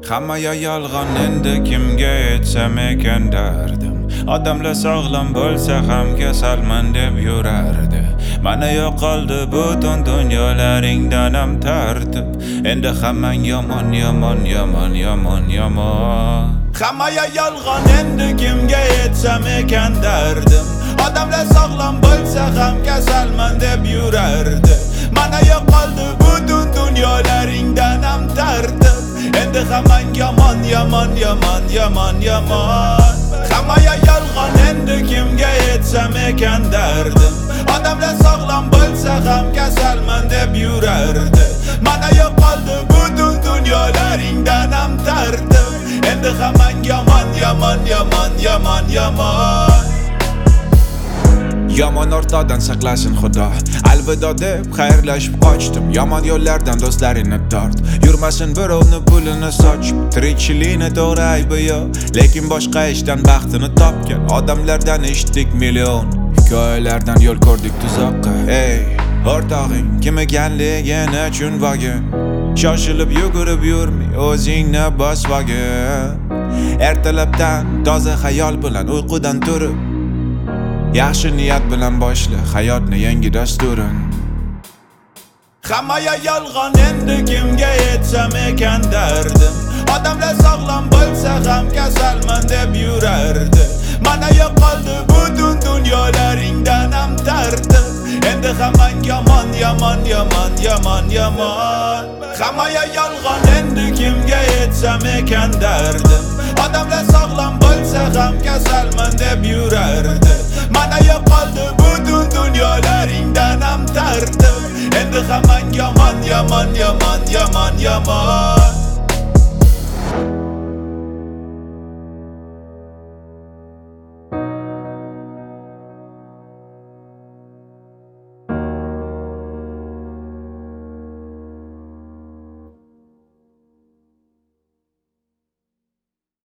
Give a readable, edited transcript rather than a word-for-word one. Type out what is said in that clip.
Hammaga yolg'on, endi kimga aytsam ekan dardim. Odamlar sog'lom bo'lsa ham kasalman deb yurardi. Mana yo'qoldi butun dunyolaringdan ham tartib. Endi hammang yomon, yomon, yomon, yomon, yomon. Hammaga yolg'on, endi kimga aytsam ekan dardim. Odamlar sog'lom bo'lsa ham kasalman deb yurardi. Mana yo'qoldi butun dunyolaringdan ham tartib. Endi hammang yomon, yomon, yomon, yomon, yomon. Hammaga yolg'on, endi kimga aytsam ekan dardim. Odamlar sog'lom bo'lsa ham kasalman deb yurardi. Mana yo'qoldi butun dunyolaringdan ham tartib. Endi hammang yomon, yomon, yomon, yomon, yomon. Yomon o'rtoqdan saqlasin Xudo. Alvido deb xayrlashib qochdim. Yomon yo'llardan do'stlaringni tort. Yurmasin birovni pulini sochib. Tirikchilikni to'g'ri aybi yo'q, lekin boshqa ishdan baxtini topgan odamlardan eshitdik million. Hikoyalardan yo'l ko'rdik tuzoqqa. Ey, o'rtog'ing kim ekanligini tushunmagin. Shoshilib yugurib yurmay, o'zingni bosmagin. Ertalabdan toza xayol bilan uyqudan turib, yaxshi niyat bilan boshla hayotni yangi dasturin. Hammaga yolg'on, endi kimga aytsam ekan dardim. Odamlar sog'lom bo'lsa ham kasalman deb yurardi. Mana yo'qoldi butun dunyolaringdan ham tartib. Endi hammang yomon, yomon, yomon, yomon, yomon. Hammaga yolg'on, endi kimga aytsam ekan dardim. Odamlar sog'lom bo'lsa ham kasalman deb yurardi.